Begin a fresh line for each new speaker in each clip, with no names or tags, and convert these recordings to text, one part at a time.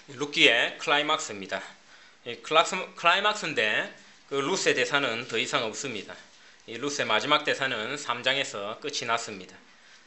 룻기의 클라이막스입니다. 이 클라이막스인데 그 룻의 대사는 더 이상 없습니다. 이 룻의 마지막 대사는 3장에서 끝이 났습니다.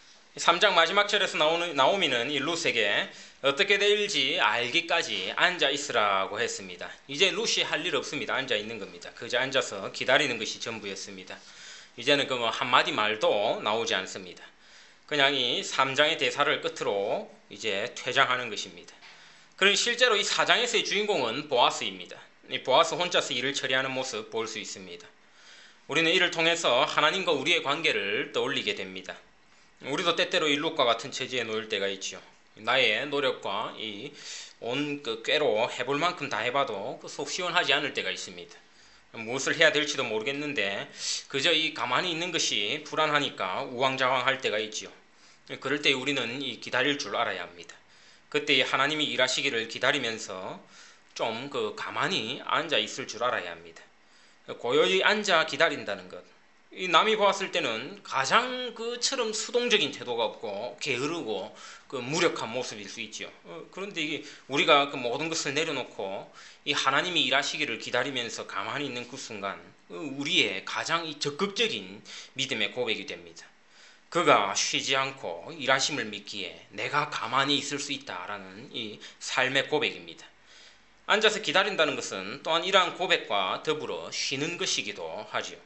3장 마지막 절에서 나오미는 이 룻에게 어떻게 될지 알기까지 앉아 있으라고 했습니다. 이제 룻이 할 일 없습니다. 앉아 있는 겁니다. 그저 앉아서 기다리는 것이 전부였습니다. 이제는 그 뭐 한마디 말도 나오지 않습니다. 그냥 이 3장의 대사를 끝으로 이제 퇴장하는 것입니다. 그럼 실제로 이 4장에서의 주인공은 보아스입니다. 이 보아스 혼자서 일을 처리하는 모습 볼 수 있습니다. 우리는 이를 통해서 하나님과 우리의 관계를 떠올리게 됩니다. 우리도 때때로 이 룻과 같은 처지에 놓일 때가 있죠. 나의 노력과 이 온 그 꾀로 해볼 만큼 다 해봐도 속 시원하지 않을 때가 있습니다. 무엇을 해야 될지도 모르겠는데 그저 이 가만히 있는 것이 불안하니까 우왕좌왕할 때가 있죠. 그럴 때 우리는 이 기다릴 줄 알아야 합니다. 그때 하나님이 일하시기를 기다리면서 좀 그 가만히 앉아 있을 줄 알아야 합니다. 고요히 앉아 기다린다는 것. 이 남이 보았을 때는 가장 그처럼 수동적인 태도가 없고 게으르고 그 무력한 모습일 수 있죠. 그런데 이게 우리가 그 모든 것을 내려놓고 이 하나님이 일하시기를 기다리면서 가만히 있는 그 순간 우리의 가장 이 적극적인 믿음의 고백이 됩니다. 그가 쉬지 않고 일하심을 믿기에 내가 가만히 있을 수 있다라는 이 삶의 고백입니다. 앉아서 기다린다는 것은 또한 이러한 고백과 더불어 쉬는 것이기도 하지요.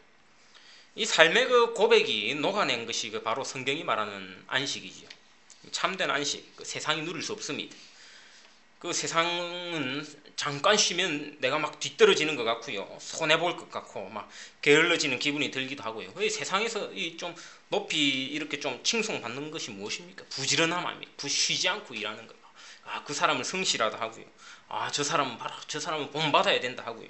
이 삶의 그 고백이 녹아낸 것이 그 바로 성경이 말하는 안식이지요. 참된 안식, 그 세상이 누릴 수 없습니다. 그 세상은 잠깐 쉬면 내가 막 뒤떨어지는 것 같고요, 손해 볼 것 같고 막 게을러지는 기분이 들기도 하고요. 이 세상에서 이 좀 높이 이렇게 좀 칭송받는 것이 무엇입니까? 부지런함 아닙니까? 쉬지 않고 일하는 것. 아, 그 사람을 성실하다 하고요. 아, 저 사람은 봐라, 저 사람은 본받아야 된다 하고요.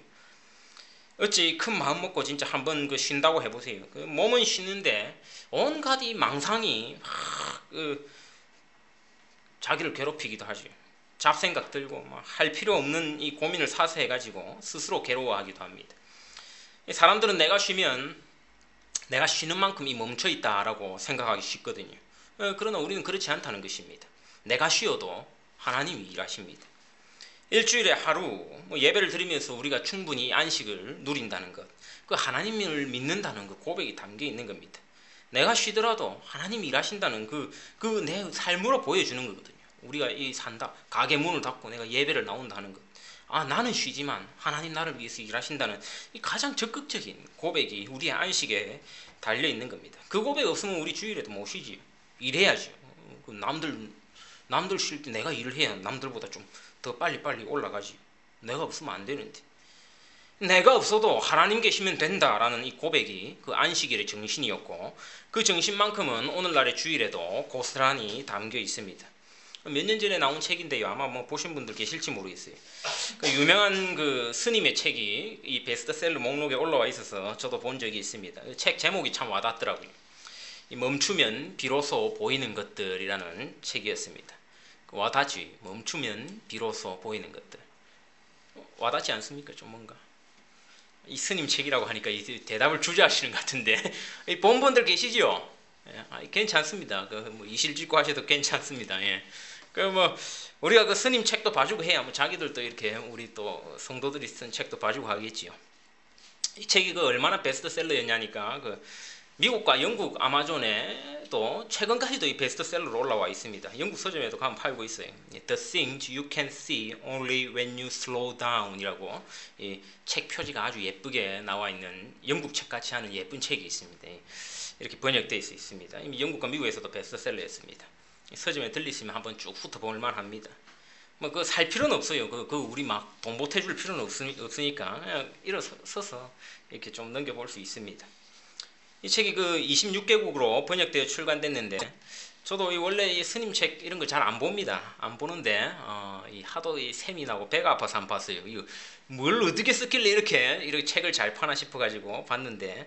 어찌 큰 마음 먹고 진짜 한번 그 쉰다고 해보세요. 그 몸은 쉬는데 온갖 이 망상이 막 자기를 괴롭히기도 하죠. 잡생각 들고 막 할 필요 없는 이 고민을 사서 해가지고 스스로 괴로워하기도 합니다. 사람들은 내가 쉬면 내가 쉬는 만큼 이 멈춰 있다라고 생각하기 쉽거든요. 그러나 우리는 그렇지 않다는 것입니다. 내가 쉬어도 하나님이 일하십니다. 일주일에 하루 예배를 드리면서 우리가 충분히 안식을 누린다는 것, 그 하나님을 믿는다는 그 고백이 담겨 있는 겁니다. 내가 쉬더라도 하나님이 일하신다는 그 내 삶으로 보여주는 거거든요. 우리가 이 산다, 가게 문을 닫고 내가 예배를 나온다 하는 것, 아, 나는 쉬지만 하나님 나를 위해서 일하신다는 이 가장 적극적인 고백이 우리의 안식에 달려 있는 겁니다. 그 고백 없으면 우리 주일에도 못 쉬지요. 일해야죠. 남들 쉴 때 내가 일을 해야 남들보다 좀 더 빨리 올라가지. 내가 없으면 안 되는데. 내가 없어도 하나님 계시면 된다라는 이 고백이 그 안식일의 정신이었고, 그 정신만큼은 오늘날의 주일에도 고스란히 담겨 있습니다. 몇 년 전에 나온 책인데요. 아마 뭐 보신 분들 계실지 모르겠어요. 그 유명한 그 스님의 책이 이 베스트셀러 목록에 올라와 있어서 저도 본 적이 있습니다. 책 제목이 참 와닿더라고요. 이 멈추면 비로소 보이는 것들이라는 책이었습니다. 와닿지. 멈추면 비로소 보이는 것들. 와닿지 않습니까? 좀 뭔가 이 스님 책이라고 하니까 이 대답을 주저하시는 것 같은데 이 본 분들 계시죠? 예, 괜찮습니다. 그 뭐 이실직고 하셔도 괜찮습니다. 예. 그 뭐 우리가 그 스님 책도 봐주고 해야 뭐 자기들도 이렇게 우리 또 성도들이 쓴 책도 봐주고 하겠지요. 이 책이 그 얼마나 베스트셀러였냐니까 그 미국과 영국 아마존에도 최근까지도 이 베스트셀러로 올라와 있습니다. 영국 서점에도 가면 팔고 있어요. The things you can see only when you slow down 이라고 이 책 표지가 아주 예쁘게 나와 있는 영국 책같이 하는 예쁜 책이 있습니다. 이렇게 번역되어 있습니다. 이미 영국과 미국에서도 베스트셀러였습니다. 서점에 들리시면 한번 쭉 훑어볼 만합니다. 뭐 그 살 필요는 없어요. 그 우리 막 돈 보태줄 필요는 없으니까 그냥 일어서서 이렇게 좀 넘겨볼 수 있습니다. 이 책이 그 26개국으로 번역되어 출간됐는데 저도 원래 이 스님 책 이런 거 잘 안 봅니다. 안 보는데 이 하도 이 셈이 나고 배가 아파서 안 봤어요. 이거 뭘 어떻게 썼길래 이렇게 책을 잘 파나 싶어가지고 봤는데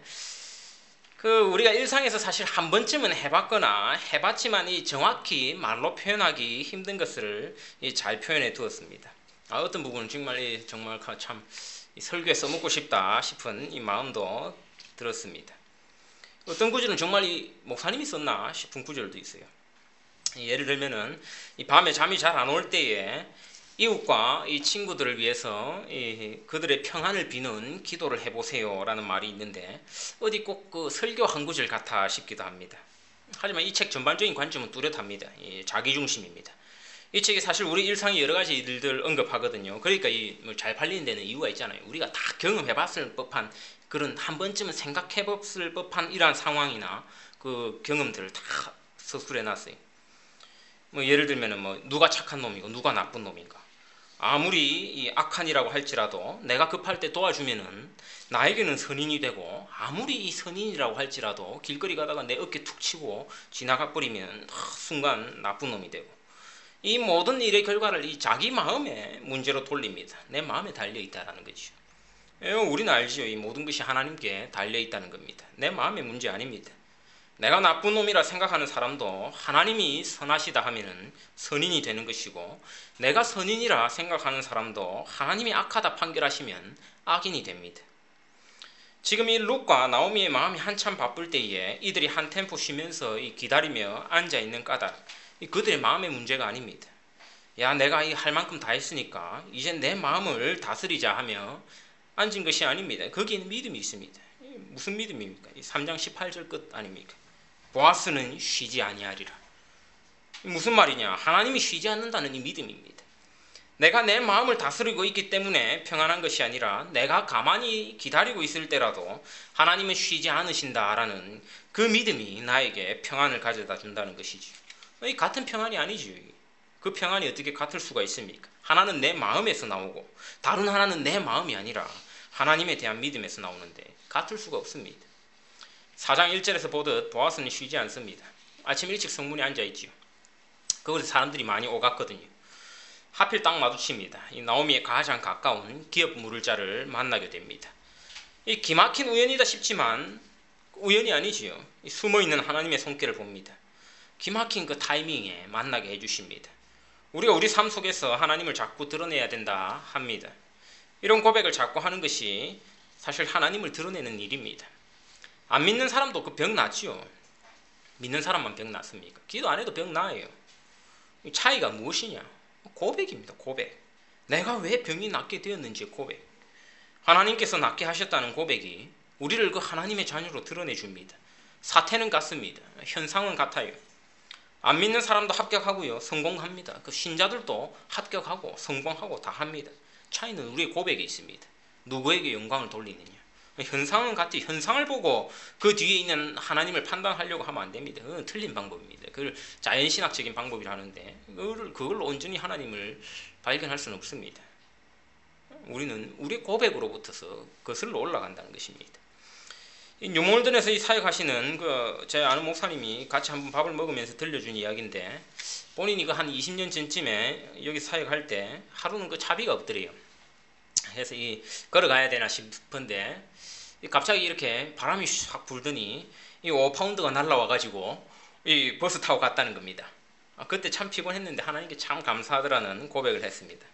그 우리가 일상에서 사실 한 번쯤은 해봤거나 해봤지만 이 정확히 말로 표현하기 힘든 것을 잘 표현해 두었습니다. 어떤 부분은 정말 참 설교에 써먹고 싶다 싶은 이 마음도 들었습니다. 어떤 구절은 정말 이 목사님이 썼나 싶은 구절도 있어요. 예를 들면은 이 밤에 잠이 잘 안 올 때에 이웃과 이 친구들을 위해서 그들의 평안을 비는 기도를 해보세요라는 말이 있는데 어디 꼭 그 설교 한 구절 같아 싶기도 합니다. 하지만 이 책 전반적인 관점은 뚜렷합니다. 자기중심입니다. 이 책이 사실 우리 일상의 여러 가지 일들 언급하거든요. 그러니까 잘 팔리는 데는 이유가 있잖아요. 우리가 다 경험해봤을 법한 그런 한 번쯤은 생각해봤을 법한 이러한 상황이나 그 경험들을 다 서술해놨어요. 뭐 예를 들면은 뭐 누가 착한 놈이고 누가 나쁜 놈인가. 아무리 이 악한이라고 할지라도 내가 급할 때 도와주면은 나에게는 선인이 되고, 아무리 이 선인이라고 할지라도 길거리 가다가 내 어깨 툭 치고 지나가 버리면 순간 나쁜 놈이 되고, 이 모든 일의 결과를 이 자기 마음의 문제로 돌립니다. 내 마음에 달려있다라는 거죠. 우리는 알지요. 이 모든 것이 하나님께 달려있다는 겁니다. 내 마음의 문제 아닙니다. 내가 나쁜 놈이라 생각하는 사람도 하나님이 선하시다 하면은 선인이 되는 것이고, 내가 선인이라 생각하는 사람도 하나님이 악하다 판결하시면 악인이 됩니다. 지금 이 룻과 나오미의 마음이 한참 바쁠 때에 이들이 한 템포 쉬면서 기다리며 앉아있는 까닭, 그들의 마음의 문제가 아닙니다. 야, 내가 할 만큼 다 했으니까 이제 내 마음을 다스리자 하며 앉은 것이 아닙니다. 거기에는 믿음이 있습니다. 무슨 믿음입니까? 3장 18절 끝 아닙니까? 보아스는 쉬지 아니하리라. 무슨 말이냐? 하나님이 쉬지 않는다는 이 믿음입니다. 내가 내 마음을 다스리고 있기 때문에 평안한 것이 아니라 내가 가만히 기다리고 있을 때라도 하나님은 쉬지 않으신다라는 그 믿음이 나에게 평안을 가져다 준다는 것이지. 이 같은 평안이 아니지. 그 평안이 어떻게 같을 수가 있습니까? 하나는 내 마음에서 나오고 다른 하나는 내 마음이 아니라 하나님에 대한 믿음에서 나오는데 같을 수가 없습니다. 4장 1절에서 보듯 보아스는 쉬지 않습니다. 아침 일찍 성문에 앉아있지요. 그곳에 사람들이 많이 오갔거든요. 하필 딱 마주칩니다. 이 나오미의 가장 가까운 기업 물을 자를 만나게 됩니다. 이 기막힌 우연이다 싶지만 우연이 아니지요. 숨어있는 하나님의 손길을 봅니다. 기막힌 그 타이밍에 만나게 해주십니다. 우리가 우리 삶 속에서 하나님을 자꾸 드러내야 된다 합니다. 이런 고백을 자꾸 하는 것이 사실 하나님을 드러내는 일입니다. 안 믿는 사람도 그 병 낫지요. 믿는 사람만 병 낫습니까? 기도 안 해도 병 나아요. 차이가 무엇이냐? 고백입니다. 고백. 내가 왜 병이 낫게 되었는지 고백. 하나님께서 낫게 하셨다는 고백이 우리를 그 하나님의 자녀로 드러내줍니다. 사태는 같습니다. 현상은 같아요. 안 믿는 사람도 합격하고요. 성공합니다. 그 신자들도 합격하고 성공하고 다 합니다. 차이는 우리의 고백에 있습니다. 누구에게 영광을 돌리느냐. 현상은 같이 현상을 보고 그 뒤에 있는 하나님을 판단하려고 하면 안 됩니다. 그건 틀린 방법입니다. 그걸 자연신학적인 방법이라 하는데 그걸로 온전히 하나님을 발견할 수는 없습니다. 우리는 우리 고백으로부터서 거슬러 올라간다는 것입니다. 뉴몰든에서 이 사역하시는 제 아는 목사님이 같이 한번 밥을 먹으면서 들려준 이야기인데, 본인이 한 20년 전쯤에 여기 사역할 때 하루는 차비가 없더래요. 그래서 걸어가야 되나 싶은데 갑자기 이렇게 바람이 확 불더니 5파운드가 날라와가지고 이 버스 타고 갔다는 겁니다. 그때 참 피곤했는데 하나님께 참 감사하더라는 고백을 했습니다.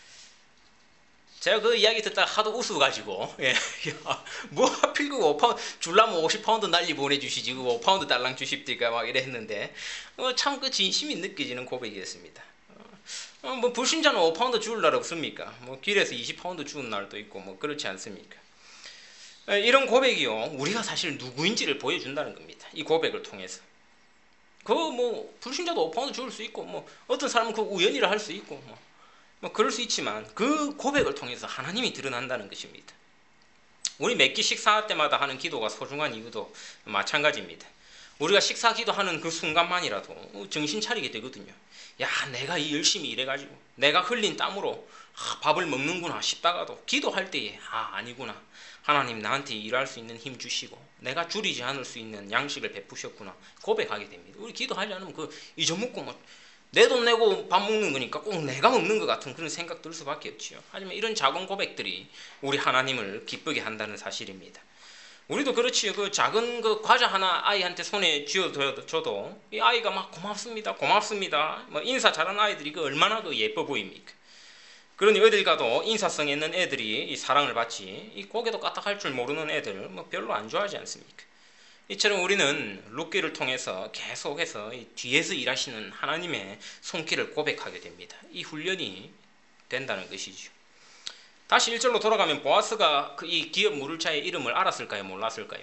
제가 그 이야기 듣다가 하도 웃어가지고 뭐 하필 그 5파운드 줄라면 50파운드 난리 보내주시지 그 5파운드 달랑 주십니까 막 이래 했는데 참 그 진심이 느껴지는 고백이었습니다. 뭐 불신자는 5파운드 죽을 날 없습니까? 뭐 길에서 20파운드 죽은 날도 있고 뭐 그렇지 않습니까? 이런 고백이요, 우리가 사실 누구인지를 보여준다는 겁니다. 이 고백을 통해서. 뭐 불신자도 5파운드 죽을 수 있고 뭐 어떤 사람은 그 우연이라 할 수 있고 뭐 그럴 수 있지만 그 고백을 통해서 하나님이 드러난다는 것입니다. 우리 몇 끼 식사 때마다 하는 기도가 소중한 이유도 마찬가지입니다. 우리가 식사 기도하는 그 순간만이라도 정신 차리게 되거든요. 야, 내가 열심히 일해가지고 내가 흘린 땀으로 밥을 먹는구나 싶다가도 기도할 때에 아니구나, 하나님 나한테 일할 수 있는 힘 주시고 내가 줄이지 않을 수 있는 양식을 베푸셨구나 고백하게 됩니다. 우리 기도하지 않으면 잊어먹고 내 돈 내고 밥 먹는 거니까 꼭 내가 먹는 것 같은 그런 생각 들 수밖에 없지요. 하지만 이런 작은 고백들이 우리 하나님을 기쁘게 한다는 사실입니다. 우리도 그렇지요. 그 작은 과자 하나 아이한테 손에 쥐어줘도 이 아이가 막 고맙습니다, 고맙습니다. 인사 잘하는 아이들이 얼마나 예뻐 보입니까? 그러니 어딜 가도 인사성 있는 애들이 이 사랑을 받지, 이 고개도 까딱할 줄 모르는 애들 별로 안 좋아하지 않습니까? 이처럼 우리는 룻기를 통해서 계속해서 뒤에서 일하시는 하나님의 손길을 고백하게 됩니다. 이 훈련이 된다는 것이죠. 다시 1절로 돌아가면 보아스가 이 기업 무를차의 이름을 알았을까요? 몰랐을까요?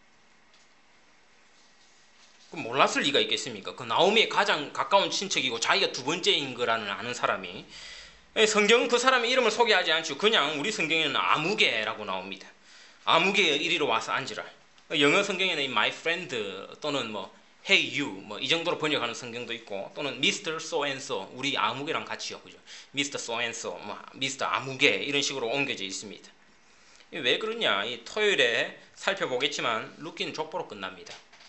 몰랐을 리가 있겠습니까? 그 나오미의 가장 가까운 친척이고 자기가 두 번째인 거라는 아는 사람이, 성경은 그 사람의 이름을 소개하지 않죠. 그냥 우리 성경에는 아무개라고 나옵니다. 아무개의 이리로 와서 앉으라. 영어 성경에는 my friend 또는 hey you 이 정도로 번역하는 성경도 있고, 또는 Mr. So and So, 우리 아무개랑 같이요, 그죠? Mr. So and So, Mr. 아무개 이런 식으로 옮겨져 있습니다. 왜 그러냐? 이 토요일에 살펴보겠지만 룻기는 족보로 끝납니다.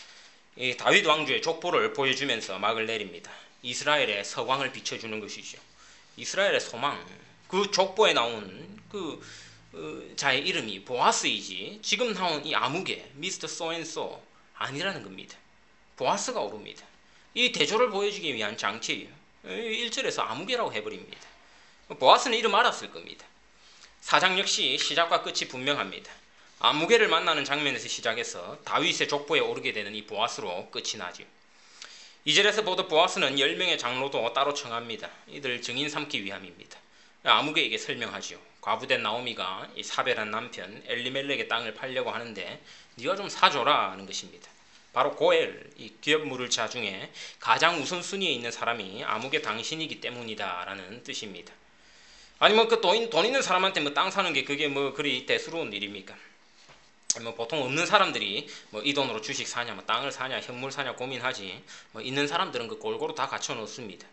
이 다윗 왕조의 족보를 보여주면서 막을 내립니다. 이스라엘의 서광을 비춰주는 것이죠. 이스라엘의 소망, 그 족보에 나온 그 자의 이름이 보아스이지 지금 나온 이 아무개 미스터 소앤소 아니라는 겁니다. 보아스가 오릅니다. 이 대조를 보여주기 위한 장치예요. 1절에서 아무개라고 해버립니다. 보아스는 이름 알았을 겁니다. 사장 역시 시작과 끝이 분명합니다. 아무개를 만나는 장면에서 시작해서 다윗의 족보에 오르게 되는 이 보아스로 끝이 나죠. 2절에서 보도 보아스는 10명의 장로도 따로 청합니다. 이들 증인 삼기 위함입니다. 아무개에게 설명하죠. 과부된 나오미가 이 사별한 남편 엘리멜렉의 땅을 팔려고 하는데 네가 좀 사줘라 하는 것입니다. 바로 고엘, 이 기업 무를차 중에 가장 우선순위에 있는 사람이 아무개 당신이기 때문이다 라는 뜻입니다. 아니 그 돈 있는 사람한테 땅 사는 게 그게 그리 대수로운 일입니까? 보통 없는 사람들이 이 돈으로 주식 사냐, 땅을 사냐, 현물 사냐 고민하지, 있는 사람들은 그 골고루 다 갖춰 놓습니다.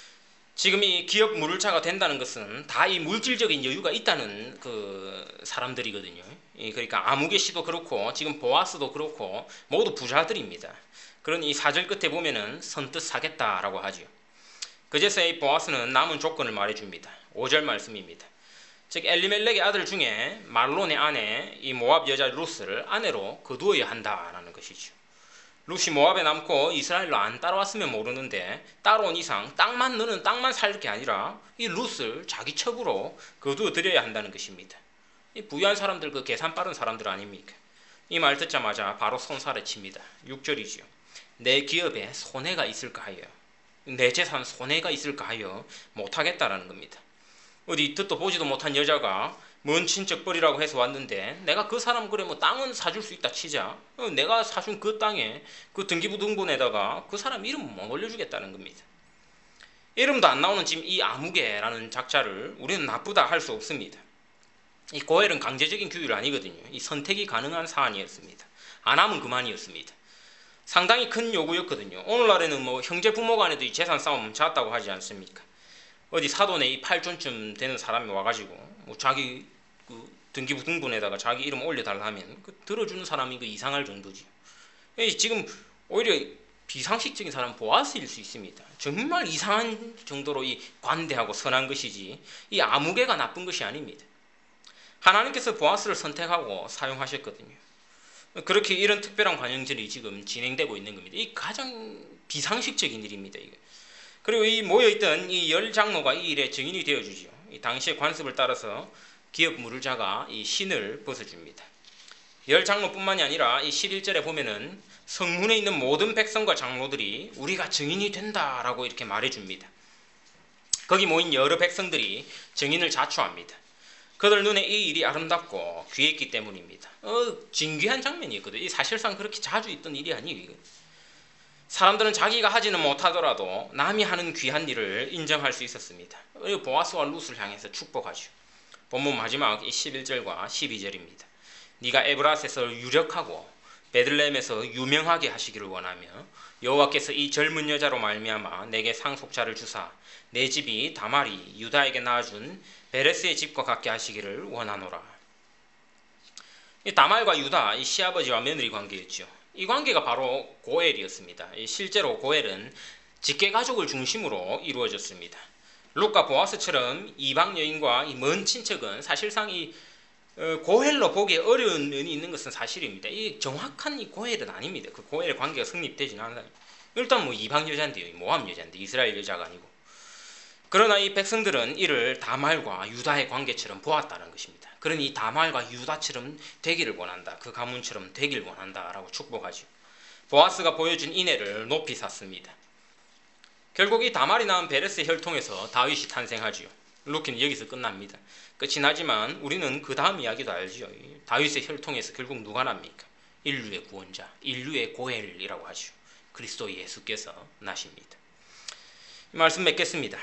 지금 이 기업 무를차가 된다는 것은 다 이 물질적인 여유가 있다는 그 사람들이거든요. 그러니까 아무개 씨도 그렇고 지금 보아스도 그렇고 모두 부자들입니다. 그런 이 4절 끝에 보면은 선뜻 사겠다라고 하죠. 그제서야 이 보아스는 남은 조건을 말해줍니다. 5절 말씀입니다. 즉 엘리멜렉의 아들 중에 말론의 아내 이 모압 여자 룻을 아내로 거두어야 한다라는 것이죠. 룻이 모압에 남고 이스라엘로 안 따라왔으면 모르는데 따라온 이상 너는 땅만 살 게 아니라 이 룻을 자기 첩으로 거두어 드려야 한다는 것입니다. 이 부유한 사람들, 그 계산 빠른 사람들 아닙니까? 이 말 듣자마자 바로 손살에 칩니다. 6절이죠. 내 기업에 손해가 있을까 하여, 내 재산 손해가 있을까 하여 못하겠다라는 겁니다. 어디 듣도 보지도 못한 여자가 먼 친척벌이라고 해서 왔는데 내가 그 사람 그래 땅은 사줄 수 있다 치자, 내가 사준 그 땅에 그 등기부등본에다가 그 사람 이름 못 올려주겠다는 겁니다. 이름도 안 나오는 지금 이 아무개라는 작자를 우리는 나쁘다 할 수 없습니다. 이 고엘은 강제적인 규율 아니거든요. 이 선택이 가능한 사안이었습니다. 안 하면 그만이었습니다. 상당히 큰 요구였거든요. 오늘날에는 형제 부모 간에도 이 재산 싸움 잦다고 하지 않습니까? 어디 사돈에 이 8존쯤 되는 사람이 와가지고 자기 그 등기부등본에다가 자기 이름 올려달라 하면 그 들어주는 사람이 그 이상할 정도지. 지금 오히려 비상식적인 사람 보아스일 수 있습니다. 정말 이상한 정도로 이 관대하고 선한 것이지 이 아무개가 나쁜 것이 아닙니다. 하나님께서 보아스를 선택하고 사용하셨거든요. 그렇게 이런 특별한 관영절이 지금 진행되고 있는 겁니다. 이 가장 비상식적인 일입니다. 이거. 그리고 이 모여있던 이 10장로가 이 일에 증인이 되어주죠. 이 당시의 관습을 따라서 기업 무를자가 이 신을 벗어줍니다. 10장로뿐만이 아니라 이 11절에 보면은 성문에 있는 모든 백성과 장로들이 우리가 증인이 된다라고 이렇게 말해줍니다. 거기 모인 여러 백성들이 증인을 자초합니다. 그들 눈에 이 일이 아름답고 귀했기 때문입니다. 진귀한 장면이었거든요. 사실상 그렇게 자주 있던 일이 아니에요. 사람들은 자기가 하지는 못하더라도 남이 하는 귀한 일을 인정할 수 있었습니다. 그리고 보아스와 룻을 향해서 축복하죠. 본문 마지막 11절과 12절입니다. 네가 에브라스에서 유력하고 베들레헴에서 유명하게 하시기를 원하며 여호와께서 이 젊은 여자로 말미암아 내게 상속자를 주사 내 집이 다말이 유다에게 낳아준 베레스의 집과 같게 하시기를 원하노라. 이 다말과 유다, 이 시아버지와 며느리 관계였죠. 이 관계가 바로 고엘이었습니다. 실제로 고엘은 직계가족을 중심으로 이루어졌습니다. 룻과 보아스처럼 이방 여인과 이 먼 친척은 사실상 이 고엘로 보기 어려운 면이 있는 것은 사실입니다. 이 정확한 이 고엘은 아닙니다. 그 고엘 관계가 성립되지는 않아요. 일단 이방 여자인데요, 모압 여자인데 이스라엘 여자가 아니고. 그러나 이 백성들은 이를 다말과 유다의 관계처럼 보았다는 것입니다. 그러니 다말과 유다처럼 되기를 원한다. 그 가문처럼 되기를 원한다라고 축복하죠. 보아스가 보여준 인애를 높이 샀습니다. 결국 이 다말이 낳은 베레스의 혈통에서 다윗이 탄생하지요. 루키는 여기서 끝납니다. 끝이 나지만 우리는 그 다음 이야기도 알죠. 다윗의 혈통에서 결국 누가 납니까? 인류의 구원자, 인류의 고엘이라고 하죠. 그리스도 예수께서 나십니다. 이 말씀 맺겠습니다.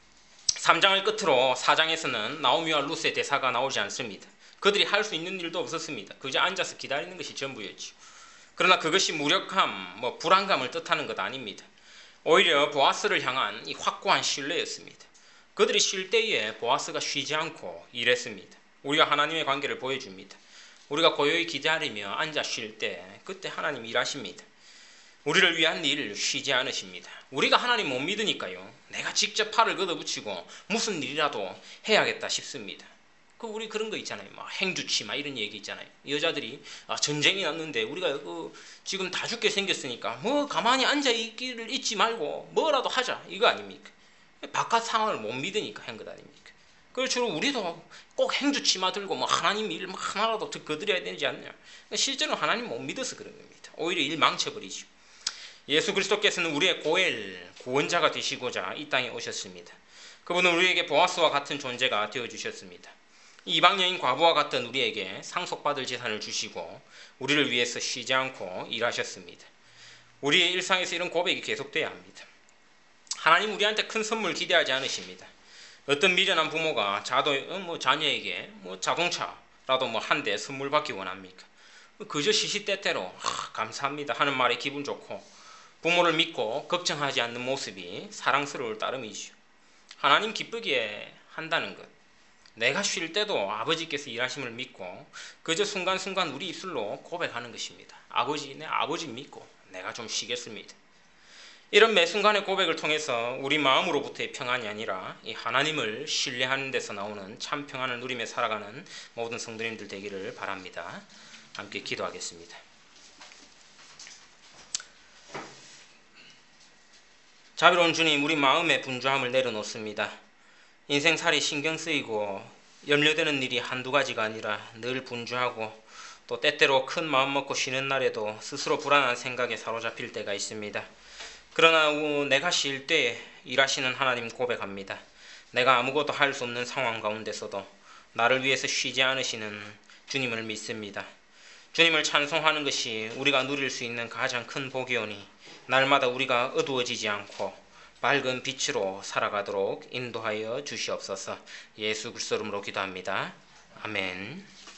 3장을 끝으로 4장에서는 나오미와 룻의 대사가 나오지 않습니다. 그들이 할 수 있는 일도 없었습니다. 그저 앉아서 기다리는 것이 전부였죠. 그러나 그것이 무력함, 불안감을 뜻하는 것 아닙니다. 오히려 보아스를 향한 이 확고한 신뢰였습니다. 그들이 쉴 때에 보아스가 쉬지 않고 일했습니다. 우리가 하나님의 관계를 보여줍니다. 우리가 고요히 기다리며 앉아 쉴 때 그때 하나님 일하십니다. 우리를 위한 일 쉬지 않으십니다. 우리가 하나님 못 믿으니까요. 내가 직접 팔을 걷어붙이고 무슨 일이라도 해야겠다 싶습니다. 우리 그런 거 있잖아요. 행주치 이런 얘기 있잖아요. 여자들이 전쟁이 났는데 우리가 지금 다 죽게 생겼으니까 가만히 앉아 있기를 잊지 말고 뭐라도 하자 이거 아닙니까? 바깥 상황을 못 믿으니까 한 것 아닙니까? 그래서 우리도 꼭 행주치마 들고 하나님 일 하나라도 더 거드려야 되지 않냐? 실제로 하나님 못 믿어서 그런 겁니다. 오히려 일 망쳐버리죠. 예수 그리스도께서는 우리의 고엘, 구원자가 되시고자 이 땅에 오셨습니다. 그분은 우리에게 보아스와 같은 존재가 되어주셨습니다. 이방 여인 과부와 같은 우리에게 상속받을 재산을 주시고 우리를 위해서 쉬지 않고 일하셨습니다. 우리의 일상에서 이런 고백이 계속돼야 합니다. 하나님 우리한테 큰 선물 기대하지 않으십니다. 어떤 미련한 부모가 자녀에게 자동차라도 한 대 선물 받기 원합니까? 그저 시시때때로 감사합니다 하는 말에 기분 좋고 부모를 믿고 걱정하지 않는 모습이 사랑스러울 따름이죠. 하나님 기쁘게 한다는 것, 내가 쉴 때도 아버지께서 일하심을 믿고 그저 순간순간 우리 입술로 고백하는 것입니다. 아버지, 내 아버지 믿고 내가 좀 쉬겠습니다. 이런 매 순간의 고백을 통해서 우리 마음으로부터의 평안이 아니라 이 하나님을 신뢰하는 데서 나오는 참 평안을 누리며 살아가는 모든 성도님들 되기를 바랍니다. 함께 기도하겠습니다. 자비로운 주님, 우리 마음의 분주함을 내려놓습니다. 인생살이 신경 쓰이고 염려되는 일이 한두 가지가 아니라 늘 분주하고 또 때때로 큰 마음 먹고 쉬는 날에도 스스로 불안한 생각에 사로잡힐 때가 있습니다. 그러나 내가 쉴 때 일하시는 하나님 고백합니다. 내가 아무것도 할 수 없는 상황 가운데서도 나를 위해서 쉬지 않으시는 주님을 믿습니다. 주님을 찬송하는 것이 우리가 누릴 수 있는 가장 큰 복이오니 날마다 우리가 어두워지지 않고 밝은 빛으로 살아가도록 인도하여 주시옵소서. 예수 그리스도 이름으로 기도합니다. 아멘.